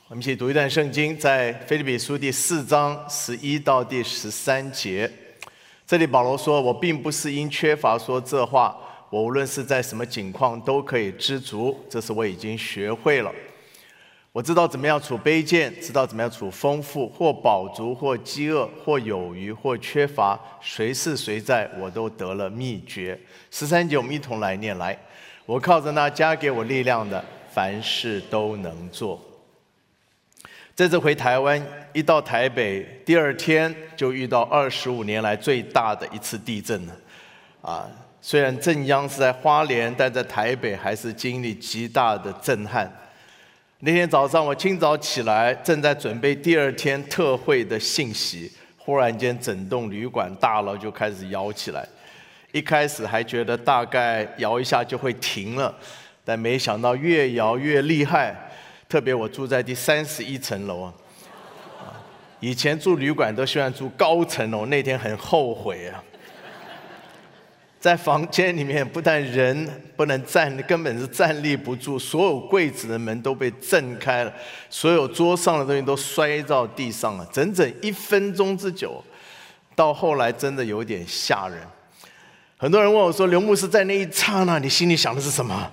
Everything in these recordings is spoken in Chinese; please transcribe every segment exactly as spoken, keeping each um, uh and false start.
我们一起读一段圣经，在腓立比书第四章十一到第十三节。这里保罗说：“我并不是因缺乏说这话，我无论是在什么境况都可以知足，这是我已经学会了。我知道怎么样处卑贱，知道怎么样处丰富，或饱足，或饥饿，或有余，或缺乏，谁是谁在，我都得了秘诀。”十三节我们一同来念来。我靠着那加给我力量的，凡事都能做。这次回台湾，一到台北，第二天就遇到二十五年来最大的一次地震了。啊，虽然震央是在花莲，但在台北还是经历极大的震撼。那天早上我清早起来，正在准备第二天特会的信息，忽然间整栋旅馆大楼就开始摇起来。一开始还觉得大概摇一下就会停了，但没想到越摇越厉害。特别我住在第三十一层楼啊，以前住旅馆都喜欢住高层楼，那天很后悔啊。在房间里面，不但人不能站，根本是站立不住，所有柜子的门都被震开了，所有桌上的东西都摔到地上了，整整一分钟之久。到后来真的有点吓人。很多人问我说：“刘牧师，在那一刹那，你心里想的是什么？”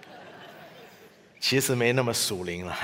其实没那么属灵了。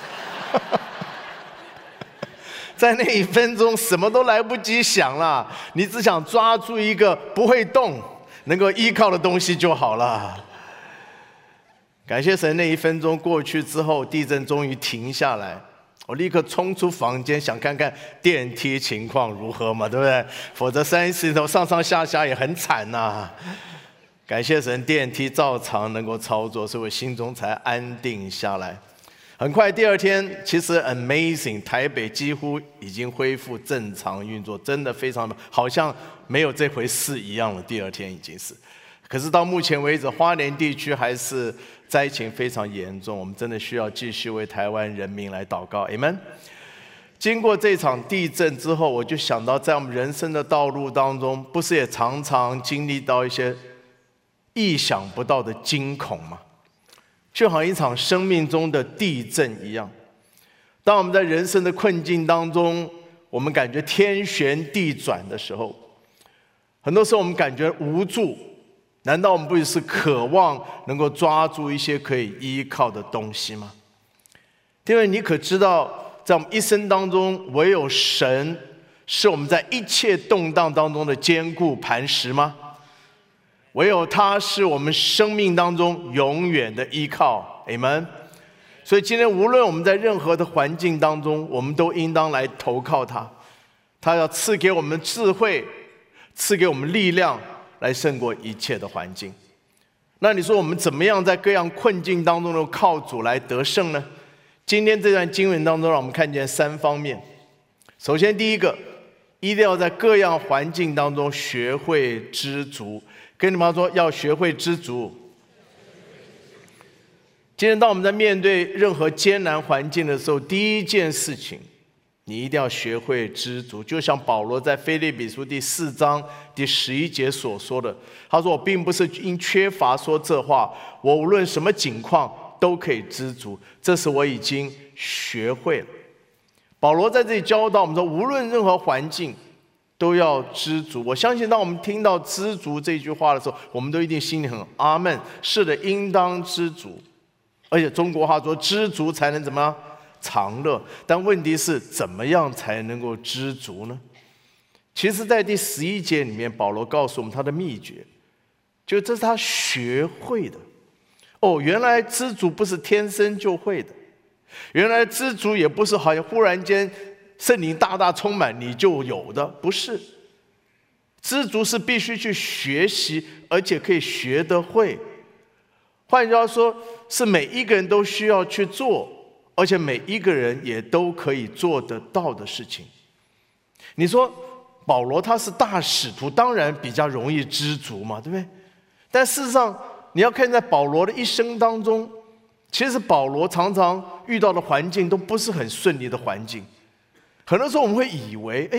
在那一分钟，什么都来不及想了，你只想抓住一个不会动、能够依靠的东西就好了。感谢神，那一分钟过去之后，地震终于停下来。我立刻冲出房间，想看看电梯情况如何嘛，对不对？否则三十头上上下下也很惨呐、啊。感谢神，电梯照常能够操作，所以我心中才安定下来。很快第二天，其实 amazing， 台北几乎已经恢复正常运作，真的非常好像没有这回事一样了。第二天已经是，可是到目前为止，花莲地区还是灾情非常严重，我们真的需要继续为台湾人民来祷告 ，Amen。经过这场地震之后，我就想到，在我们人生的道路当中，不是也常常经历到一些意想不到的惊恐吗？就好像一场生命中的地震一样。当我们在人生的困境当中，我们感觉天旋地转的时候，很多时候我们感觉无助。难道我们不是渴望能够抓住一些可以依靠的东西吗？因为你可知道，在我们一生当中，唯有神是我们在一切动荡当中的坚固磐石吗？唯有他是我们生命当中永远的依靠 Amen。 所以今天无论我们在任何的环境当中，我们都应当来投靠他。他要赐给我们智慧，赐给我们力量，来胜过一切的环境。那你说我们怎么样在各样困境当中靠主来得胜呢？今天这段经文当中，让我们看见三方面。首先第一个，一定要在各样环境当中学会知足。跟你们说，要学会知足。今天当我们在面对任何艰难环境的时候，第一件事情，你一定要学会知足。就像保罗在腓立比书第四章第十一节所说的，他说：“我并不是因缺乏说这话，我无论什么境况都可以知足，这是我已经学会了。”保罗在这里教导我们说，无论任何环境，都要知足。我相信当我们听到知足这句话的时候，我们都一定心里很阿们，是的，应当知足。而且中国话说，知足才能怎么样常乐。但问题是，怎么样才能够知足呢？其实在第十一节里面，保罗告诉我们他的秘诀，就这是他学会的。哦，原来知足不是天生就会的，原来知足也不是好像忽然间圣灵大大充满你就有的，不是。知足是必须去学习，而且可以学得会。换句话说，是每一个人都需要去做，而且每一个人也都可以做得到的事情。你说保罗他是大使徒，当然比较容易知足嘛，对不对？但事实上，你要看在保罗的一生当中，其实保罗常常遇到的环境都不是很顺利的环境。很多时候我们会以为，哎，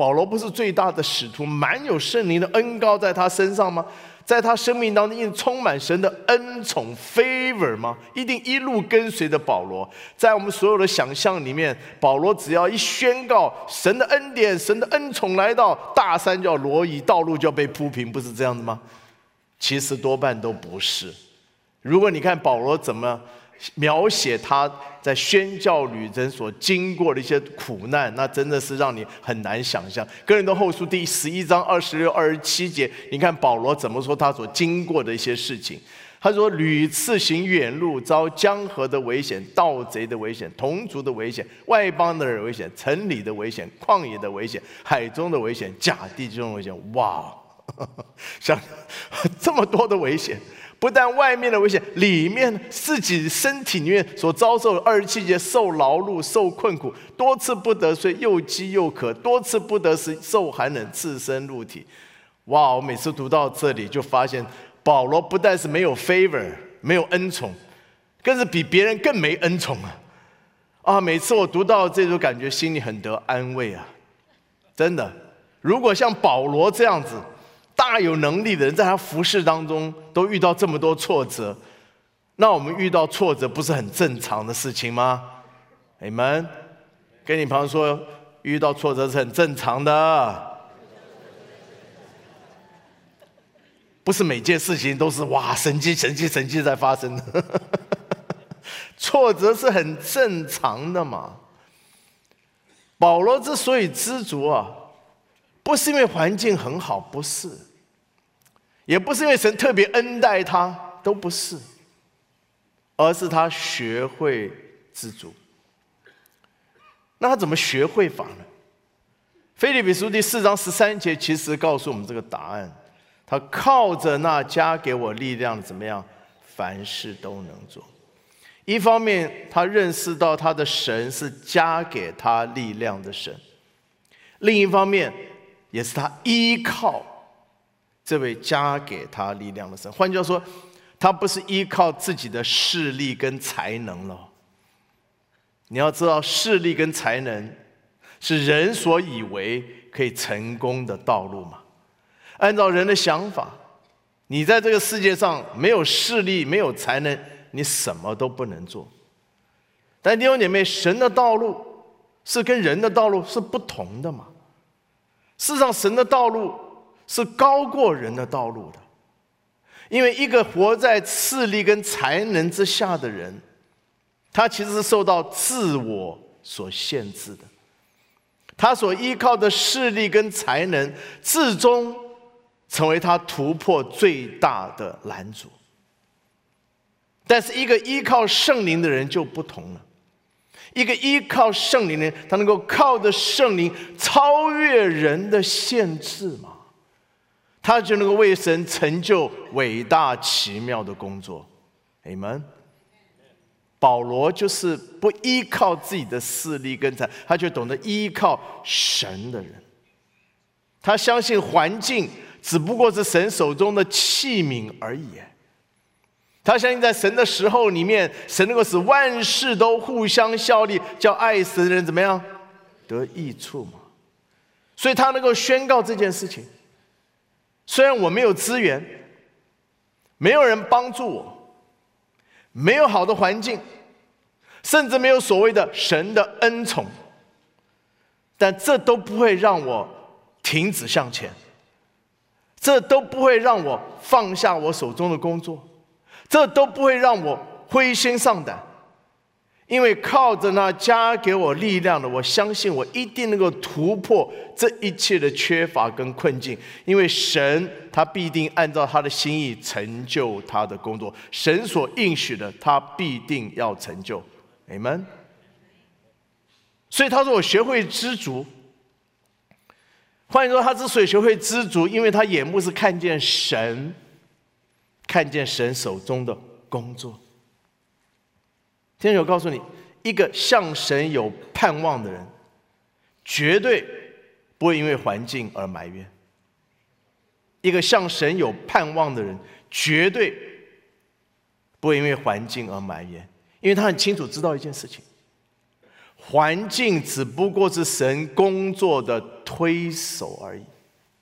保罗不是最大的使徒，满有圣灵的恩膏在他身上吗？在他生命当中一定充满神的恩宠 favor 吗？一定一路跟随着保罗。在我们所有的想象里面，保罗只要一宣告神的恩典、神的恩宠来到，大山就要挪移，道路就要被铺平，不是这样的吗？其实多半都不是。如果你看保罗怎么描写他在宣教旅程所经过的一些苦难，那真的是让你很难想象。哥林多后书第十一章二十六、二十七节，你看保罗怎么说他所经过的一些事情。他说：屡次行远路，遭江河的危险、盗贼的危险、同族的危险、外邦的人危险、城里的危险、旷野的危险、海中的危险、假弟兄的危险。哇，想这么多的危险。不但外面的危险，里面自己身体里面所遭受的二十七节受劳碌、受困苦，多次不得睡，又饥又渴，多次不得食，受寒冷，赤身露体。哇！我每次读到这里，就发现保罗不但是没有 favor， 没有恩宠，更是比别人更没恩宠啊！啊！每次我读到这种感觉，心里很得安慰啊！真的，如果像保罗这样子大有能力的人，在他服事当中都遇到这么多挫折，那我们遇到挫折不是很正常的事情吗？你们跟你朋友说，遇到挫折是很正常的，不是每件事情都是哇神迹神迹神迹在发生的挫折是很正常的嘛。保罗之所以知足啊，不是因为环境很好，不是，也不是因为神特别恩待他，都不是，而是他学会知足。那他怎么学会法呢？腓立比书第四章十三节其实告诉我们这个答案。他靠着那加给我力量的怎么样，凡事都能做。一方面他认识到他的神是加给他力量的神，另一方面也是他依靠这位加给他力量的神。换句话说，他不是依靠自己的势力跟才能了。你要知道，势力跟才能是人所以为可以成功的道路嘛。按照人的想法，你在这个世界上没有势力、没有才能，你什么都不能做。但弟兄姐妹，神的道路是跟人的道路是不同的嘛。事实上，神的道路是高过人的道路的，因为一个活在势力跟才能之下的人，他其实是受到自我所限制的，他所依靠的势力跟才能，至终成为他突破最大的拦阻。但是一个依靠圣灵的人就不同了，一个依靠圣灵的人，他能够靠着圣灵超越人的限制嘛，他就能够为神成就伟大奇妙的工作。阿们。保罗就是不依靠自己的势力跟才，他就懂得依靠神的人。他相信环境只不过是神手中的器皿而已。他相信在神的时候里面，神能够使万事都互相效力，叫爱神的人怎么样得益处嘛。所以他能够宣告这件事情。虽然我没有资源，没有人帮助我，没有好的环境，甚至没有所谓的神的恩宠，但这都不会让我停止向前，这都不会让我放下我手中的工作，这都不会让我灰心丧胆，因为靠着那加给我力量的，我相信我一定能够突破这一切的缺乏跟困境，因为神他必定按照他的心意成就他的工作，神所应许的他必定要成就。阿们。所以他说我学会知足。换言说，他之所以学会知足，因为他眼目是看见神，看见神手中的工作。天主告诉你，一个向神有盼望的人，绝对不会因为环境而埋怨。一个向神有盼望的人，绝对不会因为环境而埋怨，因为他很清楚知道一件事情： 环境只不过是神工作的推手而已，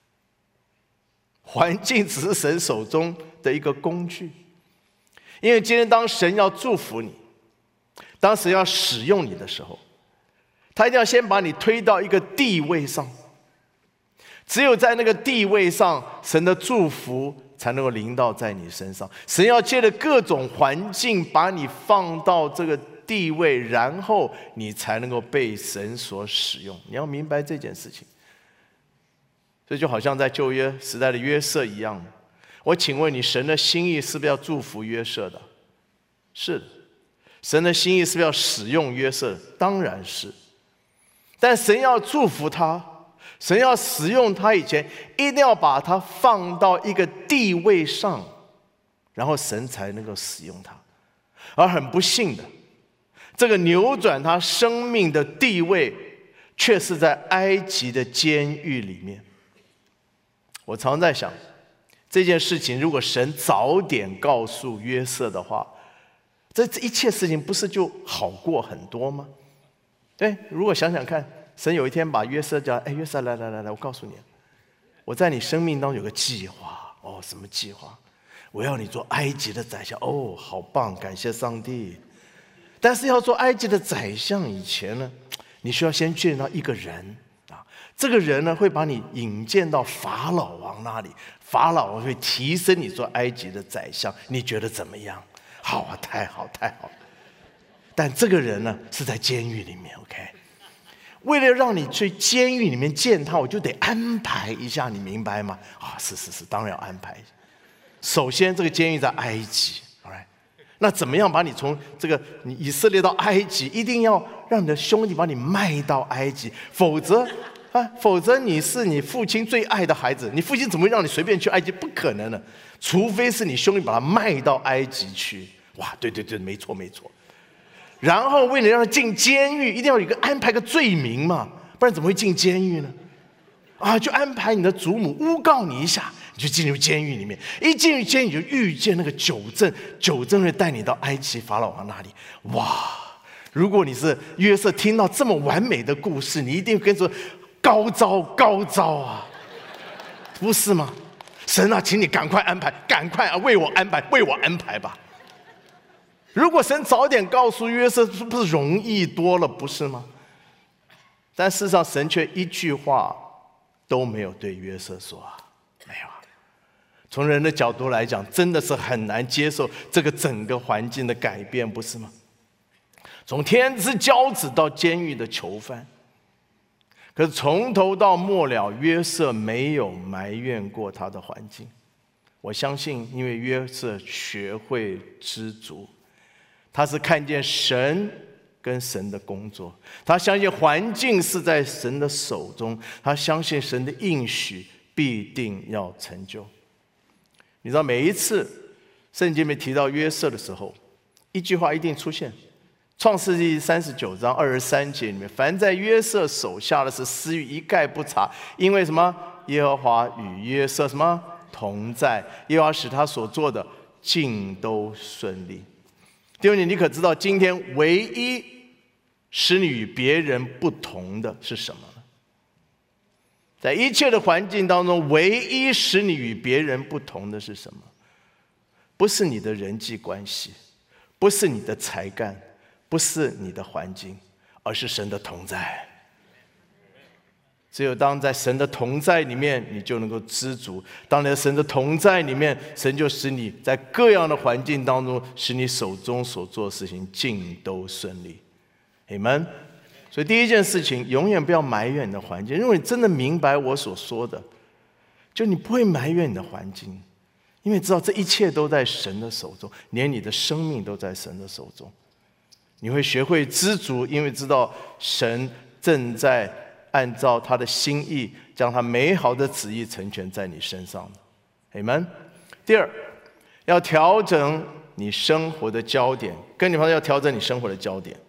环境只是神手中的一个工具。因为今天当神要祝福你，当神要使用你的时候，他一定要先把你推到一个地位上，只有在那个地位上，神的祝福才能够临到在你身上。神要借着各种环境把你放到这个地位，然后你才能够被神所使用。你要明白这件事情。这就好像在旧约时代的约瑟一样。我请问你，神的心意是不是要祝福约瑟的？是的。神的心意是不是要使用约瑟？当然是。但神要祝福他，神要使用他以前，一定要把他放到一个地位上，然后神才能够使用他。而很不幸的，这个扭转他生命的地位，却是在埃及的监狱里面。我常在想，这件事情如果神早点告诉约瑟的话，这一切事情不是就好过很多吗？对，如果想想看，神有一天把约瑟叫，哎，约瑟来来来来，我告诉你，我在你生命当中有个计划。哦，什么计划？我要你做埃及的宰相。哦，好棒，感谢上帝。但是要做埃及的宰相以前呢，你需要先见到一个人啊，这个人呢会把你引荐到法老王那里，法老王会提升你做埃及的宰相，你觉得怎么样？好啊，太好太好。但这个人呢是在监狱里面 ，OK？ 为了让你去监狱里面见他，我就得安排一下，你明白吗？啊，是是是，当然要安排。首先，这个监狱在埃及 ，right？ 那怎么样把你从这个你以色列到埃及？一定要让你的兄弟把你卖到埃及，否则啊，否则你是你父亲最爱的孩子，你父亲怎么会让你随便去埃及？不可能的，除非是你兄弟把他卖到埃及去。哇，对对对，没错没错。然后为了让他进监狱，一定要有一个安排个罪名嘛，不然怎么会进监狱呢？啊，就安排你的祖母诬告你一下，你就进入监狱里面。一进入监狱，就遇见那个九正，九正会带你到埃及法老王那里。哇！如果你是约瑟，听到这么完美的故事，你一定跟说高招高招啊，不是吗？神啊，请你赶快安排，赶快啊，为我安排，为我安排吧。如果神早点告诉约瑟，是不是容易多了，不是吗？但事实上，神却一句话都没有对约瑟说啊，没有啊。从人的角度来讲，真的是很难接受这个整个环境的改变，不是吗？从天之骄子到监狱的囚犯，可是从头到末了，约瑟没有埋怨过他的环境。我相信，因为约瑟学会知足。他是看见神跟神的工作，他相信环境是在神的手中，他相信神的应许必定要成就。你知道，每一次圣经里面提到约瑟的时候，一句话一定出现。创世纪三十九章二十三节里面，凡在约瑟手下的是私欲一概不查，因为什么？耶和华与约瑟什么同在？耶和华使他所做的尽都顺利。弟兄姐妹，你可知道今天唯一使你与别人不同的是什么呢？在一切的环境当中，唯一使你与别人不同的是什么？不是你的人际关系，不是你的才干，不是你的环境，而是神的同在。只有当在神的同在里面，你就能够知足。当你在神的同在里面，神就使你在各样的环境当中，使你手中所做的事情尽都顺利。Amen。所以第一件事情，永远不要埋怨你的环境。如果你真的明白我所说的，就你不会埋怨你的环境，因为知道这一切都在神的手中，连你的生命都在神的手中。你会学会知足，因为知道神正在按照他的心意，将他美好的旨意成全在你身上。Amen。第二，要调整你生活的焦点，跟你朋友要调整你生活的焦点。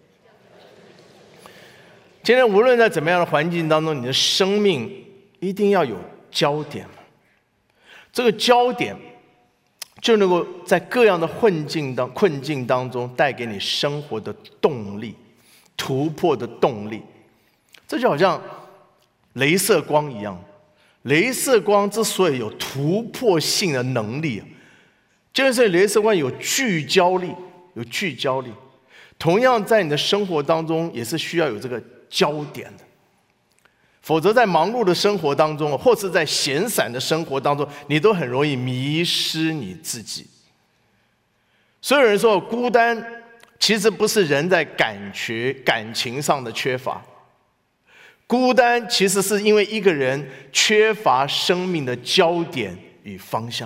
今天无论在怎么样的环境当中，你的生命一定要有焦点。这个焦点就能够在各样的困境当困境当中带给你生活的动力， 突破的动力。这就好像雷射光一样，雷射光之所以有突破性的能力，就是雷射光有聚焦力，有聚焦力。同样在你的生活当中也是需要有这个焦点的，否则在忙碌的生活当中，或是在闲散的生活当中，你都很容易迷失你自己。所有人说孤单其实不是人在感觉感情上的缺乏，孤单其实是因为一个人缺乏生命的焦点与方向。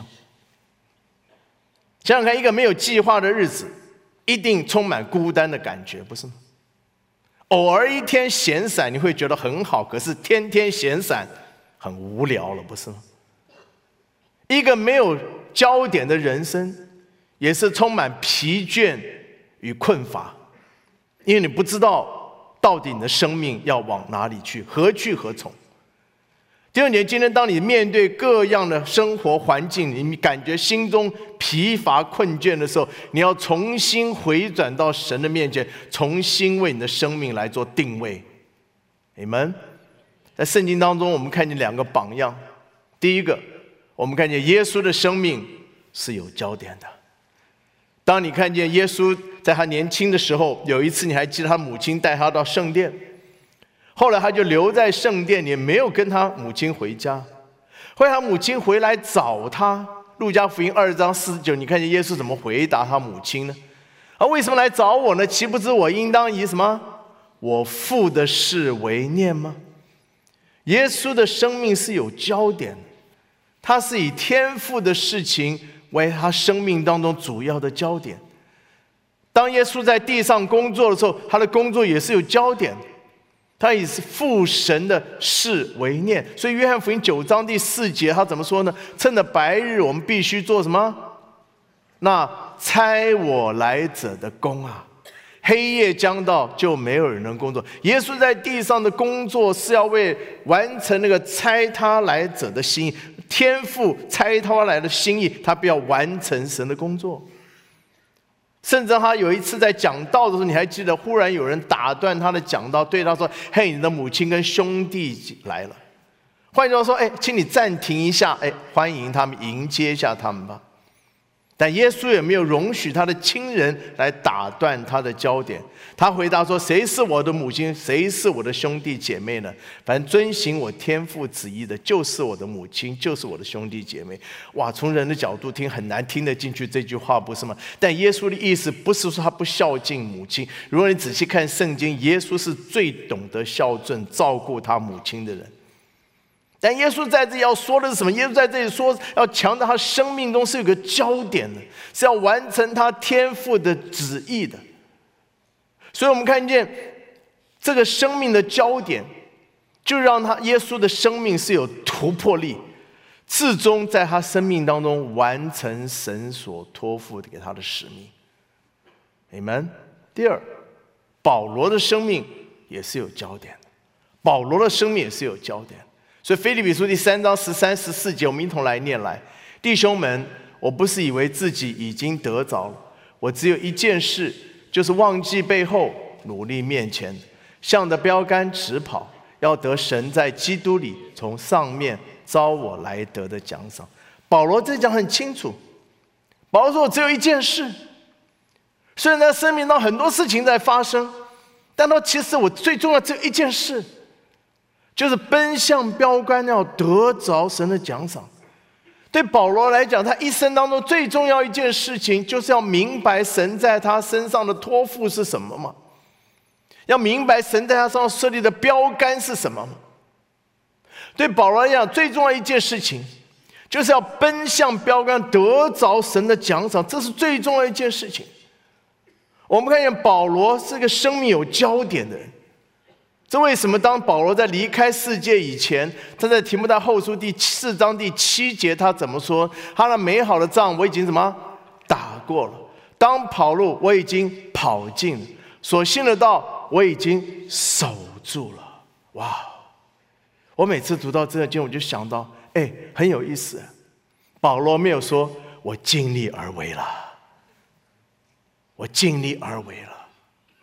想想看，一个没有计划的日子一定充满孤单的感觉，不是吗？偶尔一天闲散你会觉得很好，可是天天闲散很无聊了，不是吗？一个没有焦点的人生也是充满疲倦与困乏，因为你不知道到底你的生命要往哪里去，何去何从。弟兄姐妹，今天当你面对各样的生活环境，你感觉心中疲乏困倦的时候，你要重新回转到神的面前，重新为你的生命来做定位。Amen。在圣经当中我们看见两个榜样，第一个，我们看见耶稣的生命是有焦点的。当你看见耶稣在他年轻的时候，有一次你还记得他母亲带他到圣殿，后来他就留在圣殿里，没有跟他母亲回家。后来他母亲回来找他，路加福音二章四十九，你看见耶稣怎么回答他母亲呢？啊，为什么来找我呢？岂不知我应当以什么？我父的事为念吗？耶稣的生命是有焦点，他是以天父的事情为他生命当中主要的焦点。当耶稣在地上工作的时候，他的工作也是有焦点的，他以父神的事为念。所以约翰福音九章第四节他怎么说呢？趁着白日我们必须做什么？那差我来者的工啊，黑夜将到就没有人能工作。耶稣在地上的工作是要为完成那个差他来者的心意，天父差他来的心意，他必要完成神的工作。甚至他有一次在讲道的时候，你还记得忽然有人打断他的讲道，对他说：嘿，你的母亲跟兄弟来了。换句话说，哎，请你暂停一下，哎，欢迎他们，迎接一下他们吧。但耶稣也没有容许他的亲人来打断他的焦点。他回答说：谁是我的母亲，谁是我的兄弟姐妹呢？反正遵行我天父旨意的，就是我的母亲，就是我的兄弟姐妹。哇，从人的角度听很难听得进去这句话，不是吗？但耶稣的意思不是说他不孝敬母亲。如果你仔细看圣经，耶稣是最懂得孝顺照顾他母亲的人。但耶稣在这里要说的是什么？耶稣在这里说，要强调他生命中是有个焦点的，是要完成他天父的旨意的。所以我们看见这个生命的焦点，就让他耶稣的生命是有突破力，最终在他生命当中完成神所托付给他的使命。Amen。第二，保罗的生命也是有焦点的，保罗的生命也是有焦点。所以腓立比书第三章十三、十四节，我们一同来念来。弟兄们，我不是以为自己已经得着了，我只有一件事，就是忘记背后，努力面前，向着标杆直跑，要得神在基督里从上面招我来得的奖赏。保罗这讲很清楚，保罗说我只有一件事。虽然在生命中很多事情在发生，但他其实我最重要只有一件事，就是奔向标杆，要得着神的奖赏。对保罗来讲，他一生当中最重要一件事情，就是要明白神在他身上的托付是什么嘛？要明白神在他身上设立的标杆是什么嘛？对保罗来讲，最重要一件事情，就是要奔向标杆，得着神的奖赏，这是最重要一件事情。我们看见保罗是个生命有焦点的人。这为什么当保罗在离开世界以前，他在提摩太后书第四章第七节他怎么说？他那美好的仗我已经怎么打过了，当跑路我已经跑尽了，所信的道我已经守住了。哇！我每次读到这个经文，我就想到，哎，很有意思。保罗没有说我尽力而为了，我尽力而为了。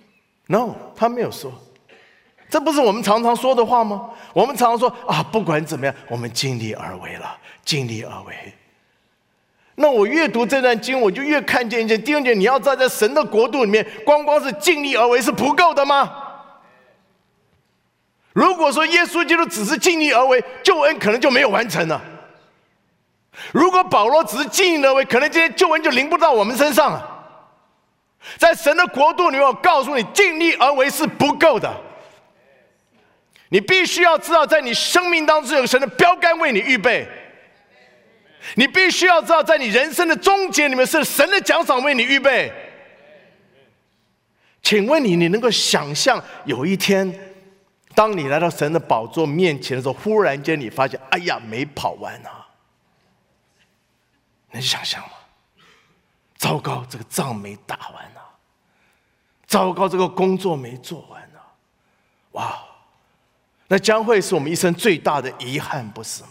No， 他没有说。这不是我们常常说的话吗？我们常常说啊，不管怎么样，我们尽力而为了，尽力而为。那我越读这段经，我就越看见一件弟兄姐妹，你要站在神的国度里面，光光是尽力而为是不够的吗？如果说耶稣基督只是尽力而为，救恩可能就没有完成了。如果保罗只是尽力而为，可能今天救恩就临不到我们身上了。在神的国度里面，我告诉你，尽力而为是不够的。你必须要知道，在你生命当中有神的标杆为你预备。你必须要知道，在你人生的终结里面是神的奖赏为你预备。请问你，你能够想象有一天，当你来到神的宝座面前的时候，忽然间你发现，哎呀，没跑完啊！能想象吗？糟糕，这个仗没打完啊！糟糕，这个工作没做完啊！哇，那将会是我们一生最大的遗憾，不是吗？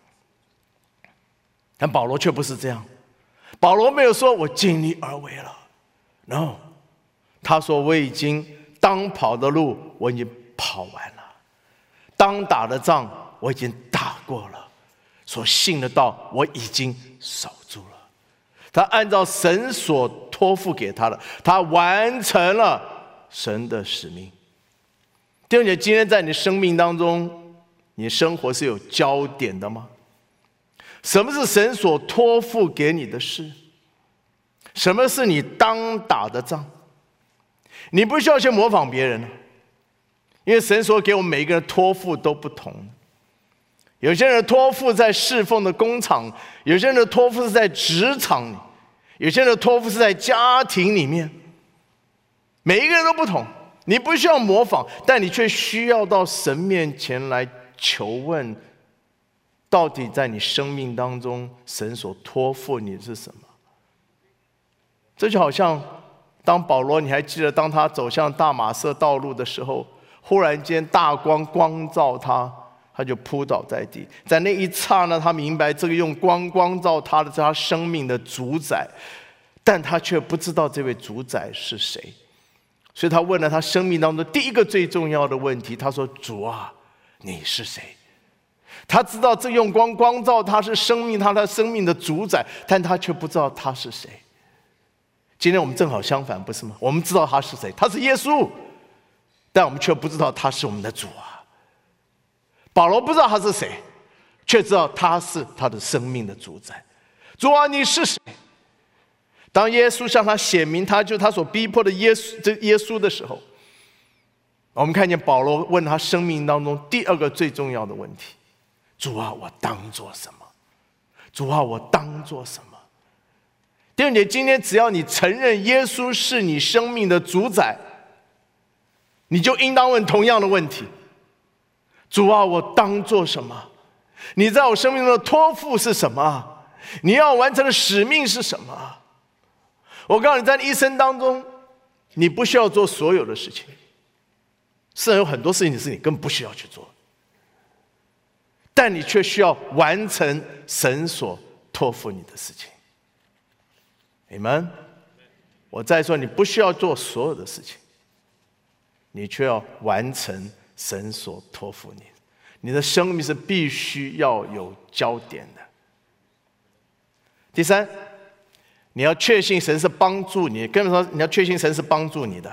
但保罗却不是这样，保罗没有说我尽力而为了 ，no， 他说我已经当跑的路我已经跑完了，当打的仗我已经打过了，所信的道我已经守住了。他按照神所托付给他的，他完成了神的使命。弟兄姐妹，今天在你生命当中，你生活是有焦点的吗？什么是神所托付给你的事？什么是你当打的仗？你不需要去模仿别人，因为神所给我们每一个人托付都不同。有些人的托付在侍奉的工厂，有些人的托付是在职场里，有些人的托付是在家庭里面。每一个人都不同，你不需要模仿，但你却需要到神面前来求问，到底在你生命当中，神所托付你的是什么？这就好像当保罗，你还记得，当他走向大马色道路的时候，忽然间大光光照他，他就扑倒在地。在那一刹那，他明白这个用光光照他的是他生命的主宰，但他却不知道这位主宰是谁。所以他问了他生命当中第一个最重要的问题，他说：“主啊，你是谁？”他知道这用光光照他是生命，他的生命的主宰，但他却不知道他是谁。今天我们正好相反，不是吗？我们知道他是谁，他是耶稣，但我们却不知道他是我们的主啊。保罗不知道他是谁，却知道他是他的生命的主宰。主啊，你是谁？当耶稣向他显明他就是他所逼迫的耶稣这耶稣的时候，我们看见保罗问他生命当中第二个最重要的问题：主啊，我当做什么？主啊，我当做什么？弟兄姐妹，今天只要你承认耶稣是你生命的主宰，你就应当问同样的问题：主啊，我当做什么？你在我生命中的托付是什么？你要完成的使命是什么？我告诉你，在你一生当中，你不需要做所有的事情，是有很多事情是你根本不需要去做，但你却需要完成神所托付你的事情。Amen。我再说，你不需要做所有的事情，你却要完成神所托付你。你的生命是必须要有焦点的。第三，你要确信神是帮助你，跟人说你要确信神是帮助你的。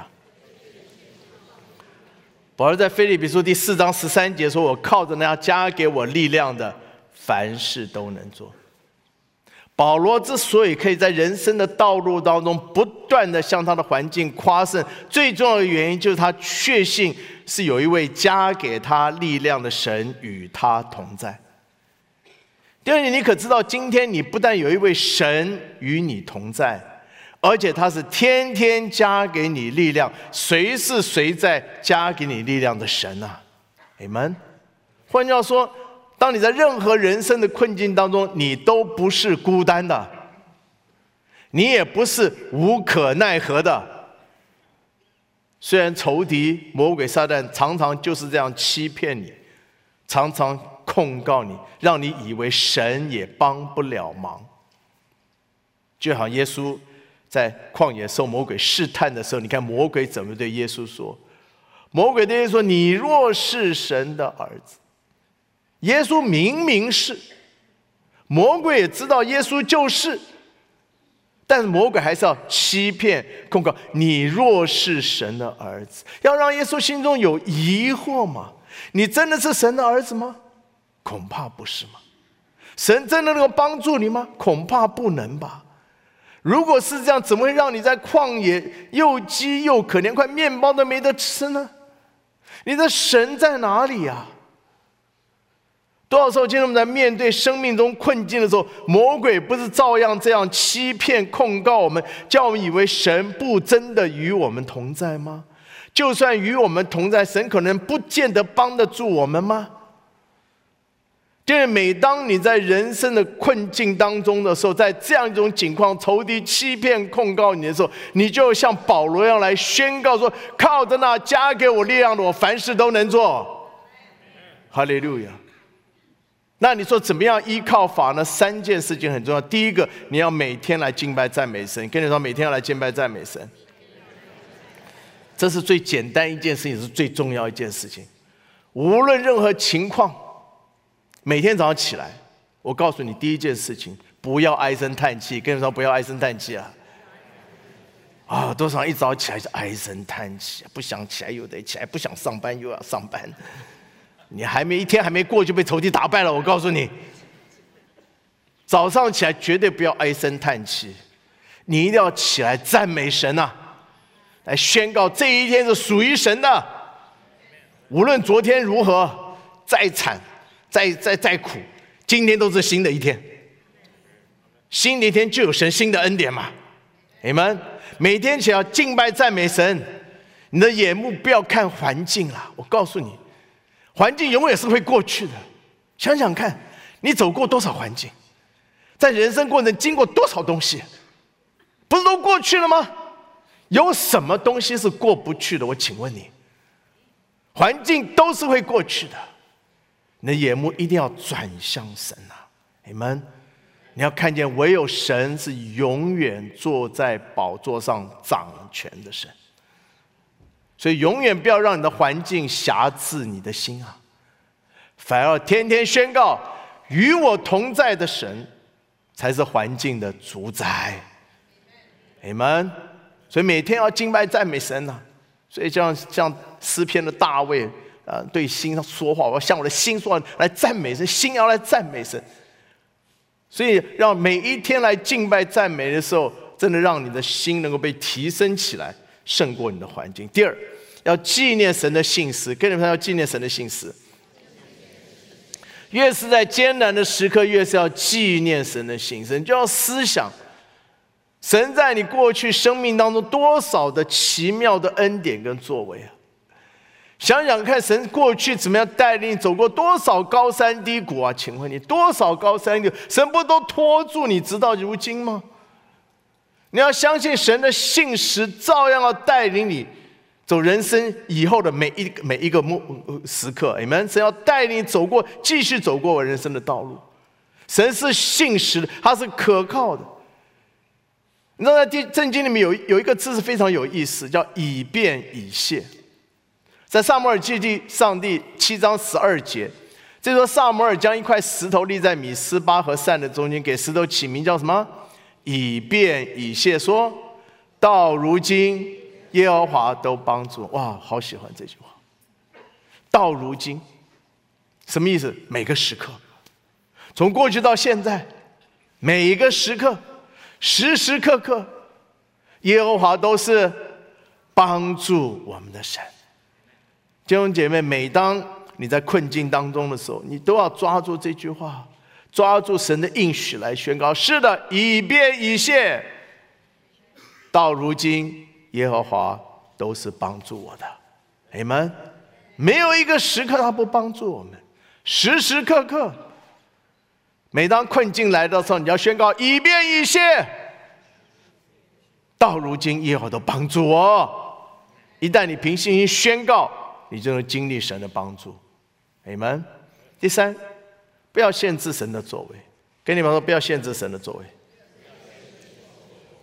保罗在腓立比书第四章十三节说：“我靠着那样加给我力量的，凡事都能做。”保罗之所以可以在人生的道路当中不断的向他的环境夸胜，最重要的原因就是他确信是有一位加给他力量的神与他同在。弟兄姐妹，你可知道今天你不但有一位神与你同在，而且他是天天加给你力量，随是随在加给你力量的神啊 Amen。 换句话说，当你在任何人生的困境当中，你都不是孤单的，你也不是无可奈何的。虽然仇敌魔鬼撒旦常常就是这样欺骗你，常常控告你，让你以为神也帮不了忙，就好像耶稣在旷野受魔鬼试探的时候，你看魔鬼怎么对耶稣说？魔鬼对耶稣说：“你若是神的儿子。”耶稣明明是，魔鬼也知道耶稣就是，但是魔鬼还是要欺骗控告：“你若是神的儿子。”要让耶稣心中有疑惑吗？你真的是神的儿子吗？恐怕不是吗？神真的能够帮助你吗？恐怕不能吧。如果是这样，怎么会让你在旷野又饥又渴，连块面包都没得吃呢？你的神在哪里啊？多少时候，今天我们在面对生命中困境的时候，魔鬼不是照样这样欺骗控告我们，叫我们以为神不真的与我们同在吗？就算与我们同在，神可能不见得帮得住我们吗？就是每当你在人生的困境当中的时候，在这样一种情况，仇敌欺骗控告你的时候，你就像保罗一样来宣告说：“靠着那加给我力量的，我凡事都能做。”哈利路亚。那你说怎么样依靠法呢？三件事情很重要。第一个，你要每天来敬拜赞美神。跟你说，每天要来敬拜赞美神，这是最简单一件事情，是最重要一件事情。无论任何情况，每天早上起来，我告诉你第一件事情，不要唉声叹气。跟你说，不要唉声叹气啊！啊，多少一早起来就唉声叹气，不想起来又得起来，不想上班又要上班。你还没一天还没过就被仇敌打败了。我告诉你，早上起来绝对不要唉声叹气，你一定要起来赞美神啊，来宣告这一天是属于神的。无论昨天如何，再惨再再再苦，今天都是新的一天。新的一天就有神新的恩典嘛。你们每天起来要敬拜赞美神，你的眼目不要看环境啦。我告诉你，环境永远是会过去的。想想看，你走过多少环境，在人生过程经过多少东西，不是都过去了吗？有什么东西是过不去的？我请问你，环境都是会过去的，你的眼目一定要转向神啊！你们，你要看见唯有神是永远坐在宝座上掌权的神。所以永远不要让你的环境辖制你的心啊，反而天天宣告与我同在的神才是环境的主宰。你们，所以每天要敬拜赞美神啊。所以像像诗篇的大卫啊、呃，对心说话，我要向我的心说话，来赞美神，心要来赞美神。所以让每一天来敬拜赞美的时候，真的让你的心能够被提升起来，胜过你的环境。第二，要纪念神的信实。跟你们说，要纪念神的信实。越是在艰难的时刻，越是要纪念神的信实。你就要思想，神在你过去生命当中多少的奇妙的恩典跟作为啊！想想看，神过去怎么样带领你走过多少高山低谷啊？请问你多少高山低谷，神不都拖住你直到如今吗？你要相信神的信实，照样要带领你走人生以后的每一每一个时刻。你们，神要带领你走过，继续走过我人生的道路。神是信实的，他是可靠的。你知道在圣经里面有有一个字是非常有意思，叫以便以谢。在撒母耳记第上第七章十二节，这说撒母耳将一块石头立在米斯巴和善的中间，给石头起名叫什么？以便以谢，说到如今耶和华都帮助。哇，好喜欢这句话。到如今什么意思？每个时刻，从过去到现在，每一个时刻，时时刻刻，耶和华都是帮助我们的神。弟兄姐妹，每当你在困境当中的时候，你都要抓住这句话，抓住神的应许来宣告：是的，以便以谢，到如今耶和华都是帮助我的。你们，没有一个时刻他不帮助我们，时时刻刻。每当困境来的时候，你要宣告：以便以谢，到如今耶和华都帮助我。一旦你凭信心宣告，你就能经历神的帮助。阿们。第三，不要限制神的作为。跟你们说，不要限制神的作为。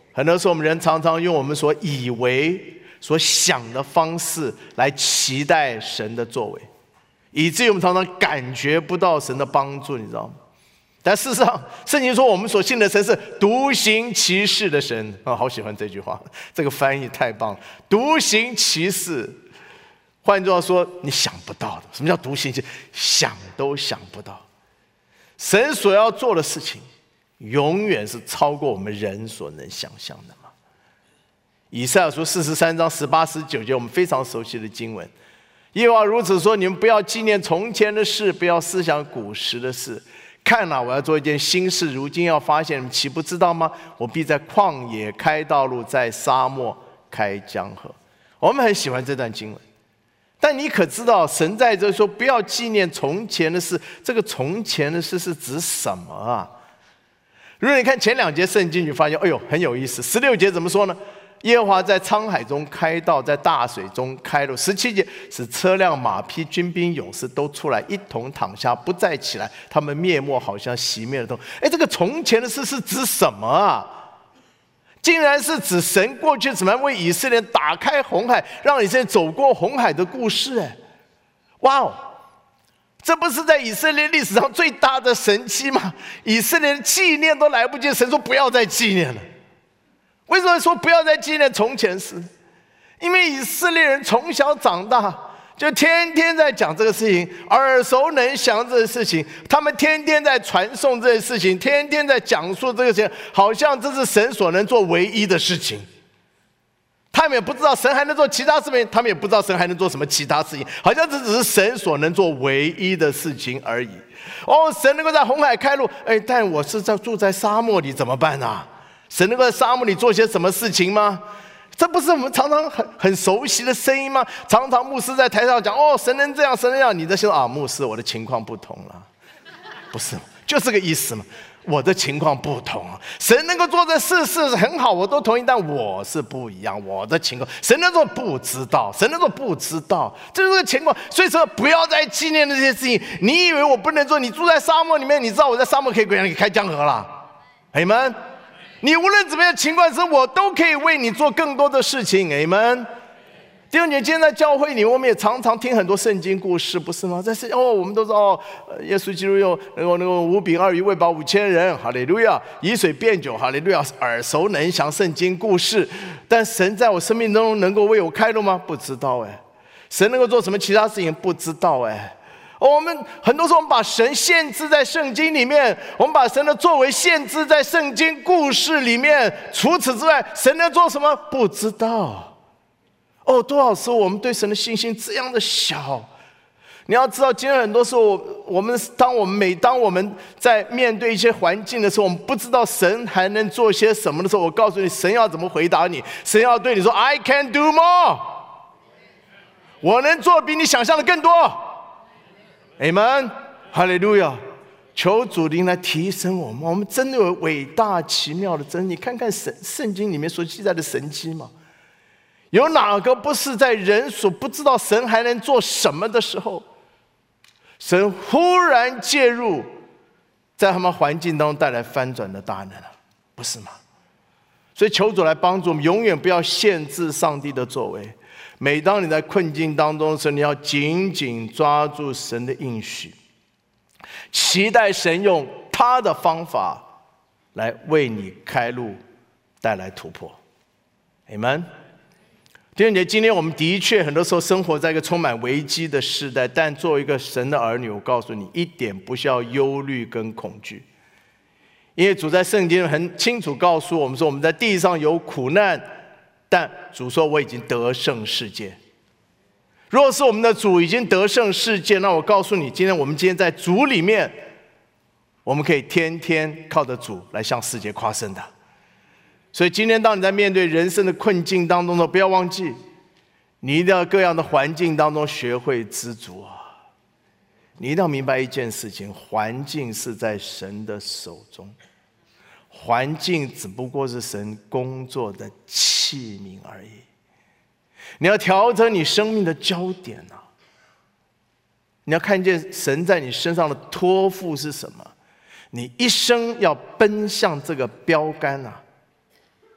很多时候我们人常常用我们所以为、所想的方式来期待神的作为，以至于我们常常感觉不到神的帮助，你知道吗？但事实上，圣经说我们所信的神是独行其事的神啊，好喜欢这句话，这个翻译太棒了，独行其事。换句话说，你想不到的。什么叫独行其事？想都想不到。神所要做的事情，永远是超过我们人所能想象的嘛。以赛亚书四十三章十八、十九节，我们非常熟悉的经文。耶和华如此说：你们不要纪念从前的事，不要思想古时的事。看啊，我要做一件新事，如今要发现，你们岂不知道吗？我必在旷野开道路，在沙漠开江河。我们很喜欢这段经文，但你可知道，神在这说不要纪念从前的事，这个从前的事是指什么啊？如果你看前两节圣经，你发现，哎呦，很有意思。十六节怎么说呢？耶和华在沧海中开道，在大水中开路。十七节使车辆、马匹、军兵、勇士都出来，一同躺下，不再起来。他们灭没，好像熄灭的灯。哎，这个从前的事是指什么啊？竟然是指神过去怎么样为以色列打开红海，让以色列走过红海的故事。哎，哇哦！这不是在以色列历史上最大的神迹吗？以色列的纪念都来不及，神说不要再纪念了。为什么说不要再纪念从前事？因为以色列人从小长大就天天在讲这个事情，耳熟能详这个事情，他们天天在传颂这些事情，天天在讲述这个事情，好像这是神所能做唯一的事情。他们也不知道神还能做其他事情，他们也不知道神还能做什么其他事情，好像这只是神所能做唯一的事情而已。哦，神能够在红海开路，哎，但我是在住在沙漠里怎么办啊？神能够在沙漠里做些什么事情吗？这不是我们常常很很熟悉的声音吗？常常牧师在台上讲，哦，神能这样，神能这样，你在说啊，牧师，我的情况不同了，不是，就这个意思嘛。我的情况不同，神能够做这事是很好，我都同意，但我是不一样，我的情况，神能做不知道，神能做不知道，这就是情况。所以说，不要再纪念这些事情。你以为我不能做？你住在沙漠里面，你知道我在沙漠可以给你开江河了，阿们。你无论怎么样情况时，我都可以为你做更多的事情，阿们。弟兄姐妹，今天在教会里，我们也常常听很多圣经故事，不是吗？在是哦，我们都知道哦，耶稣基督用那个那个五饼二鱼喂饱五千人，哈利路亚，以水变酒，哈利路亚，耳熟能详圣经故事。但神在我生命中能够为我开路吗？不知道哎。神能够做什么其他事情？不知道哎。我们很多时候我们把神限制在圣经里面，我们把神的作为限制在圣经故事里面。除此之外，神能做什么？不知道。哦，多少时候我们对神的信心这样的小？你要知道，今天很多时候，我们当我们每当我们在面对一些环境的时候，我们不知道神还能做些什么的时候，我告诉你，神要怎么回答你？神要对你说 ：“I can do more。”我能做比你想象的更多。阿们，哈利路亚！求主灵来提升我们，我们真的有伟大奇妙的真理。你看看神圣经里面所记载的神迹嘛，有哪个不是在人所不知道神还能做什么的时候，神忽然介入，在他们环境当中带来翻转的大能啊，不是吗？所以求主来帮助我们，永远不要限制上帝的作为。每当你在困境当中的时候，你要紧紧抓住神的应许，期待神用他的方法来为你开路，带来突破。阿们。弟兄姐妹，今天我们的确很多时候生活在一个充满危机的时代，但作为一个神的儿女，我告诉你，一点不需要忧虑跟恐惧，因为主在圣经很清楚告诉我们说，我们在地上有苦难，但主说我已经得胜世界。若是我们的主已经得胜世界，那我告诉你，今天我们今天在主里面，我们可以天天靠着主来向世界夸胜的。所以今天当你在面对人生的困境当中的，不要忘记，你一定要各样的环境当中学会知足啊！你一定要明白一件事情，环境是在神的手中，环境只不过是神工作的器皿而已。你要调整你生命的焦点啊！你要看见神在你身上的托付是什么，你一生要奔向这个标杆啊！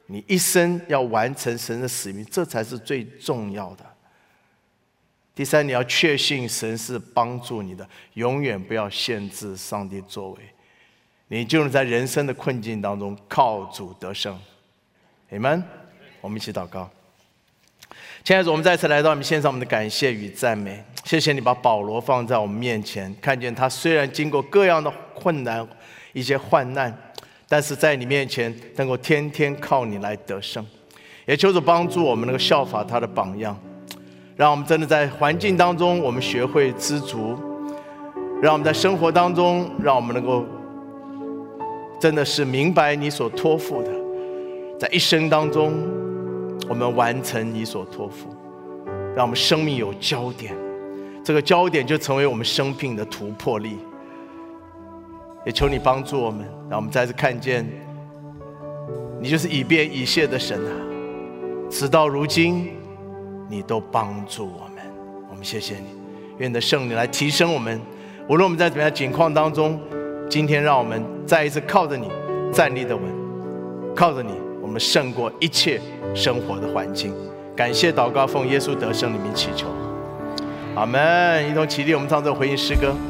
你一生要完成神的使命，这才是最重要的。第三，你要确信神是帮助你的，永远不要限制上帝作为，你就能在人生的困境当中靠主得胜。Amen。我们一起祷告。亲爱的主，我们再次来到你们献上我们的感谢与赞美。谢谢你把保罗放在我们面前，看见他虽然经过各样的困难、一些患难，但是在你面前能够天天靠你来得胜。也求主帮助我们能够效法他的榜样，让我们真的在环境当中我们学会知足，让我们在生活当中让我们能够真的是明白你所托付的，在一生当中我们完成你所托付，让我们生命有焦点，这个焦点就成为我们生命的突破力。也求你帮助我们，让我们再次看见你就是以便以谢的神啊！直到如今你都帮助我们，我们谢谢你。愿你的圣灵来提升我们，无论我们在怎么样的境况当中，今天让我们再一次靠着你站立得稳，靠着你我们胜过一切生活的环境。感谢祷告，奉耶稣得胜的名祈求，阿们。一同起立，我们唱这回应诗歌。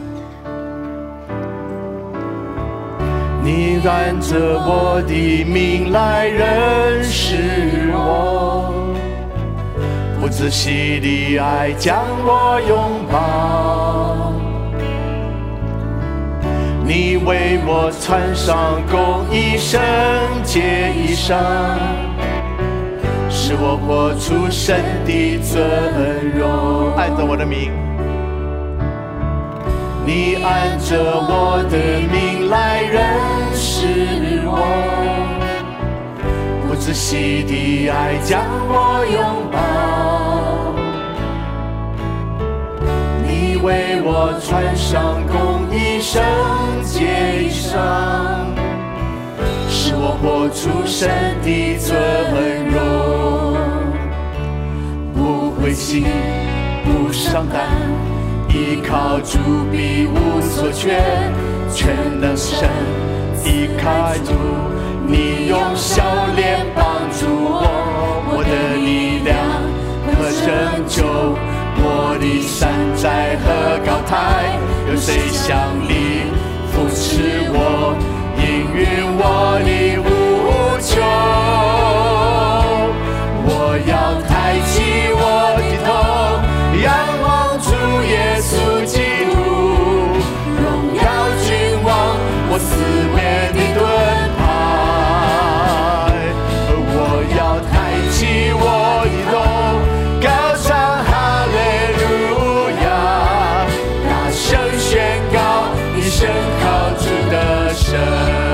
你按着我的命来认识我，不自惜的爱将我拥抱，你为我穿上公义圣洁衣裳，使我活出神的尊荣。按着我的名，你按着我的命来认识我，不自惜的爱将我拥抱，你为我穿上公义圣洁衣裳，使我活出神的尊荣。不灰心，不伤胆，依靠主必无所缺，全能神依靠主，你用笑脸帮助我，我的力量和拯救，我的山寨和高台，有谁像你扶持我，应允我的无求？我要抬起我的头，仰望主耶稣基督，荣耀君王，我四面的盾牌。我要抬起我的头，高唱哈利路亚，大声宣告一生靠主的神。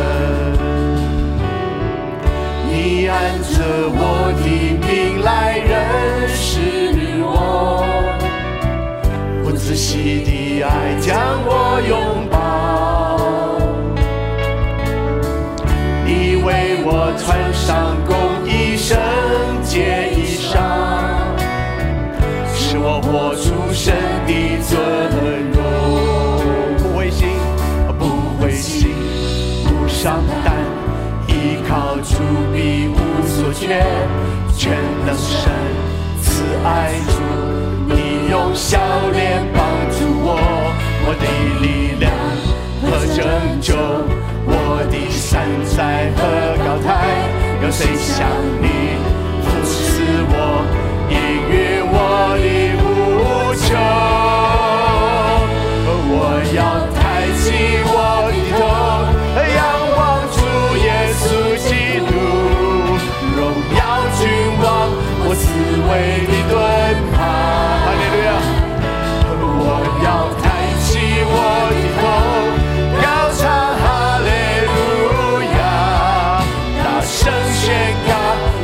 你按着我的命来认识我，不自惜的爱将我拥抱，你为我穿上公义圣洁衣裳，使我活出神的尊荣。不灰心，不灰心，不伤胆，依靠主必无所缺，全能神慈爱主，你用笑脸帮助我，我的力量和拯救，我的山寨和高台，有谁像你扶持我，应允我的无求？我要抬起我的头，仰望主耶稣基督，荣耀君王，我四围的盾牌。哈利路亚！我要抬起我的头，高唱哈利路亚，大声宣告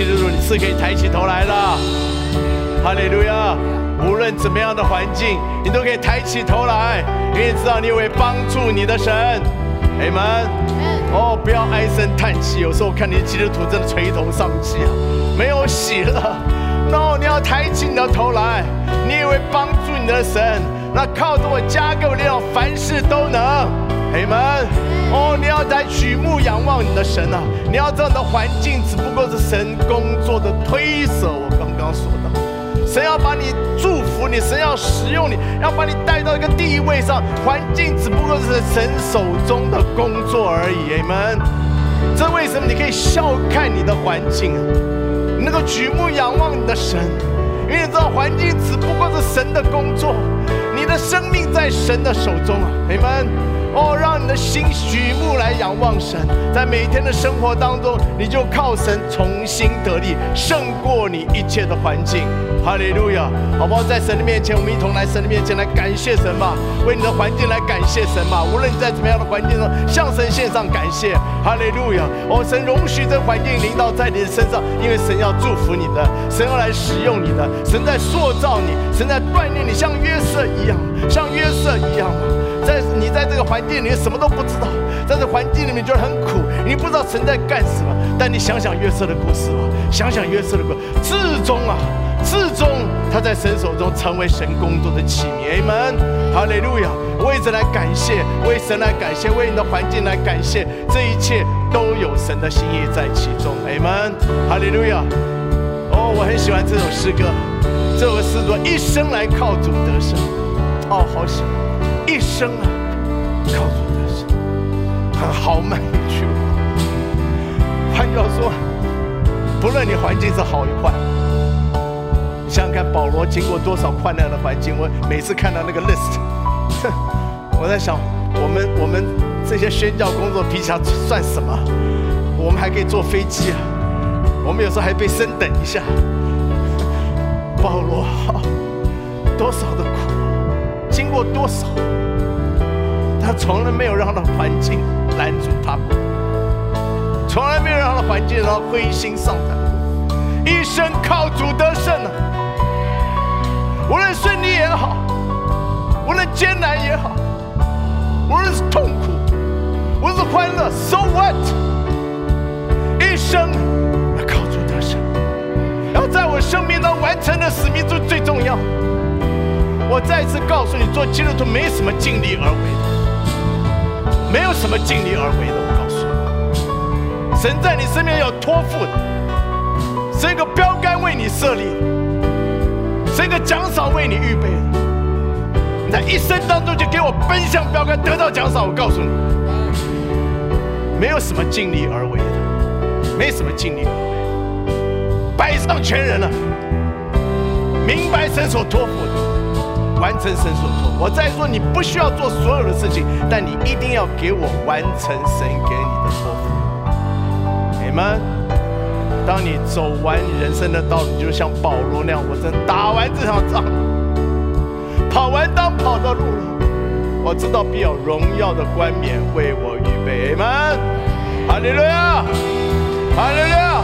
基督徒，你是可以抬起头来的。哈利路亚！无论怎么样的环境，你都可以抬起头来，因为知道你会帮助你的神。阿们。哦，不要唉声叹气。有时候看你基督徒真的垂头丧气啊，没有喜乐。no， 你要抬起你的头来，你也会帮助你的神。那靠着我加给我力量，凡事都能。阿们。哦，你要在举目仰望你的神啊！你要知道你的环境只不过是神工作的推手。我刚刚说到，神要把你祝福你，神要使用你，要把你带到一个地位上。环境只不过是神手中的工作而已。阿们。这为什么你可以笑看你的环境啊？你能够举目仰望你的神，因为你知道环境只不过是神的工作，你的生命在神的手中啊。阿们。哦，让你的心举目来仰望神，在每天的生活当中，你就靠神重新得力，胜过你一切的环境。哈利路亚！好不好？在神的面前，我们一同来神的面前来感谢神吧，为你的环境来感谢神吧。无论你在怎么样的环境中，向神献上感谢。哈利路亚！哦，神容许这环境临到在你的身上，因为神要祝福你的，神要来使用你的，神在塑造你，神在锻炼你，像约瑟一样，像约瑟一样。在你在这个环境里面什么都不知道，在这环境里面觉得很苦，你不知道神在干什么。但你想想约瑟的故事吧，想想约瑟的故事，至终啊，至终他在神手中成为神工作的器皿。阿们，哈利路亚！为神来感谢，为神来感谢，为你的环境来感谢，这一切都有神的心意在其中。阿们，哈利路亚！哦，我很喜欢这首诗歌，这首诗说一生来靠主得胜。哦，好喜欢。一生啊，靠主得胜，很豪迈一句话。换句话说，不论你环境是好与坏，你想想看，保罗经过多少患难的环境。我每次看到那个 list， 我在想，我们我们这些宣教工作比起来算什么？我们还可以坐飞机啊，我们有时候还被升等一下。保罗多少的苦，经过多少，他从来没有让他的环境拦住他过，从来没有让他的环境让他灰心丧胆过。一生靠主得胜啊！无论顺利也好，无论艰难也好，无论是痛苦，无论是欢乐 ，so what？ 一生要靠主得胜，要在我生命中完成的使命是最重要的。我再一次告诉你，做基督徒没什么尽力而为的，没有什么尽力而为的。我告诉你，神在你身边有托付的，神有个标杆为你设立的，神有个奖赏为你预备的。你在一生当中就给我奔向标杆，得到奖赏。我告诉你，没有什么尽力而为的，没什么尽力而为，摆上全人了，明白神所托付的，完成神所托。我再说，你不需要做所有的事情，但你一定要给我完成神给你的托付。你们，当你走完你人生的道路，就像保罗那样，我真打完这场仗，跑完当跑的路了，我知道必有荣耀的冠冕为我预备。阿们，哈利路亚，哈利路亚。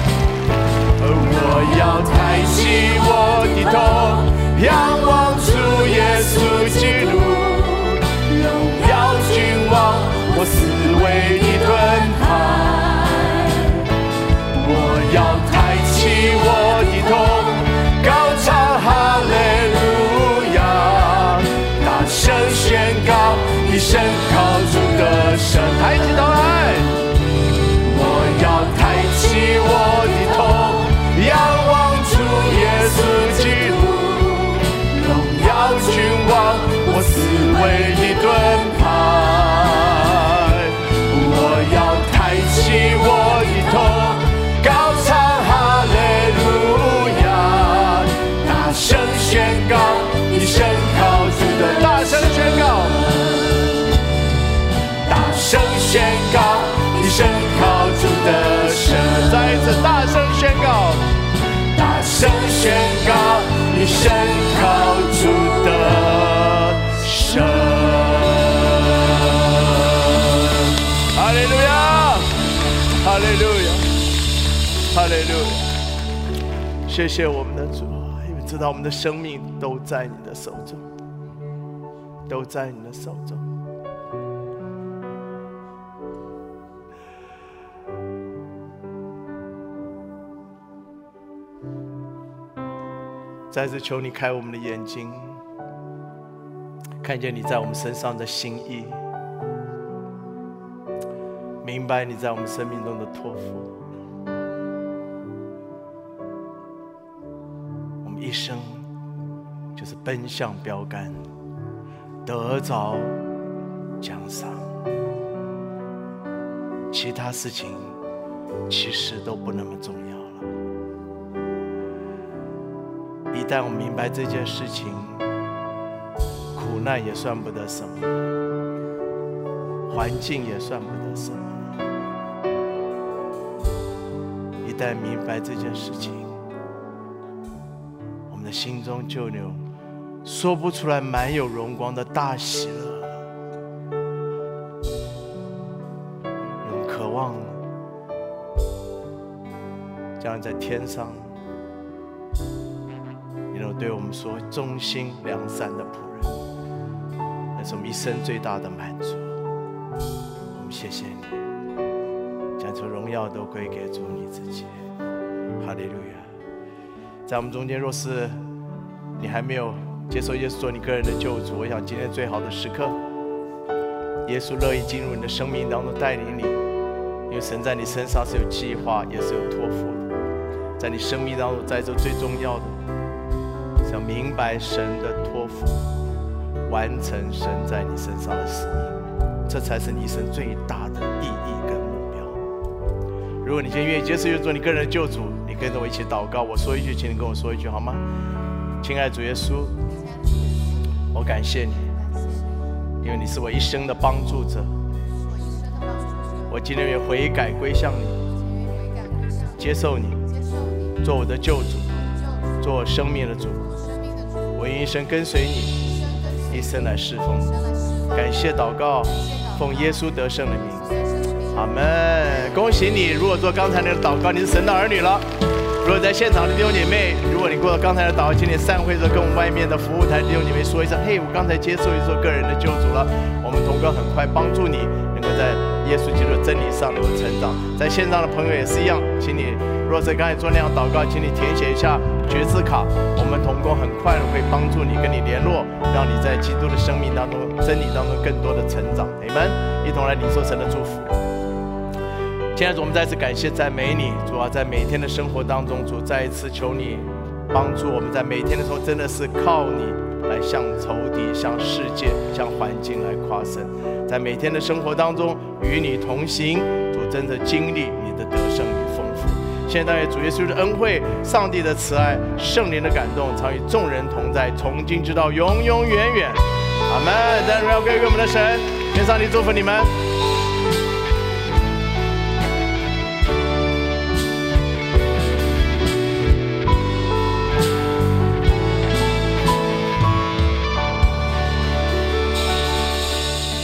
我要抬起我的头，仰望主耶稣基督，荣耀君王，我思维的盾牌。我要抬起我的头，高唱哈利路亚，大声宣告一生靠主的神。抬起头来，我要抬起我的头，仰望主耶稣基督，荣耀君王，我思维的盾牌。我要抬起我的头，高唱哈利路亚，大声宣告一生靠主的，大声宣告，大声宣告一生靠主的神。再一次大声宣告，大声宣告一生靠主的神。哈利路亚，哈利路亚，哈利路亚。 谢谢我们的主，因为知道我们的生命都在你的手中，都在你的手中。再次求你开我们的眼睛，看见你在我们身上的心意，明白你在我们生命中的托付。我们一生就是奔向标杆，得着奖赏，其他事情其实都不那么重要了。一旦我明白这件事情，苦难也算不得什么，环境也算不得什么。一旦明白这件事情，我们的心中就有说不出来满有荣光的大喜乐，有渴望将在天上你能对我们说忠心良善的仆人，那是我们一生最大的满足。我们谢谢你，将这荣耀都归给主你自己。哈利路亚！在我们中间，若是你还没有接受耶稣做你个人的救主，我想今天最好的时刻，耶稣乐意进入你的生命当中带领你，因为神在你身上是有计划，也是有托付的。在你生命当中，在这最重要的是要明白神的托付，完成神在你身上的使命，这才是你一生最大的意义跟目标。如果你今天愿意接受耶稣做你个人的救主，你跟着我一起祷告，我说一句，请你跟我说一句好吗？亲爱的主耶稣，我感谢你，因为你是我一生的帮助者。我今天也悔改归向你，接受你做我的救主，做我生命的主。我愿一生跟随你，一生来侍奉你。感谢祷告，奉耶稣得胜的名，阿们。恭喜你，如果做刚才那个祷告，你是神的儿女了。如果在现场的弟兄姐妹，如果你过了刚才的祷告，请你散会的时候跟我们外面的服务台弟兄姐妹说一声：嘿，我刚才接受一做个人的救主了。我们同工很快帮助你能够在耶稣基督的真理上能够成长。在线上的朋友也是一样，请你若是刚才做那样祷告，请你填写一下决志卡，我们同工很快会帮助你跟你联络，让你在基督的生命当中、真理当中更多的成长。阿们，一同来领受神的祝福。亲爱的主，我们再次感谢赞美你，主啊，在每天的生活当中，主再一次求你帮助我们，在每天的时候真的是靠你来向仇敌、向世界、向环境来夸胜，在每天的生活当中与你同行，主真的经历你的得胜与丰富。现在主耶稣的恩惠、上帝的慈爱、圣灵的感动，常与众人同在，从今直到永永远远。阿们。在荣耀归给我们的神，愿上帝祝福你们。